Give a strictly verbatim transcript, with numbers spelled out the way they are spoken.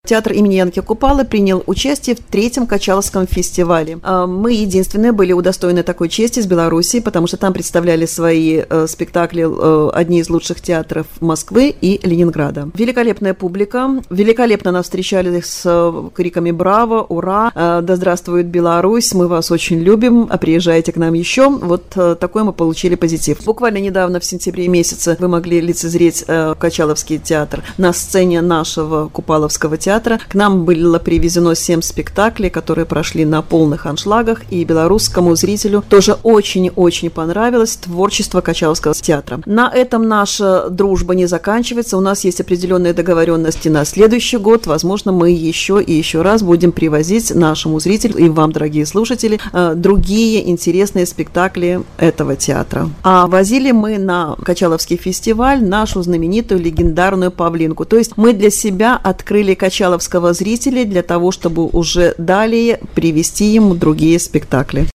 Театр имени Янки Купалы принял участие в третьем Качаловском фестивале. Мы единственные были удостоены такой чести из Беларуси, потому что там представляли свои спектакли одни из лучших театров Москвы и Ленинграда. Великолепная публика, великолепно нас встречали с криками «Браво! Ура! Да здравствует Беларусь! Мы вас очень любим! А приезжайте к нам еще!» Вот такой мы получили позитив. Буквально недавно, в сентябре месяце, вы могли лицезреть Качаловский театр на сцене нашего Купаловского театра. К нам было привезено семь спектаклей, которые прошли на полных аншлагах, и белорусскому зрителю тоже очень-очень понравилось творчество Качаловского театра. На этом наша дружба не заканчивается. У нас есть определенные договоренности на следующий год. Возможно, мы еще и еще раз будем привозить нашему зрителю и вам, дорогие слушатели, другие интересные спектакли этого театра. А возили мы на Качаловский фестиваль нашу знаменитую легендарную «Павлинку». То есть мы для себя открыли Качаловского зрителя для того, чтобы уже далее привести ему другие спектакли.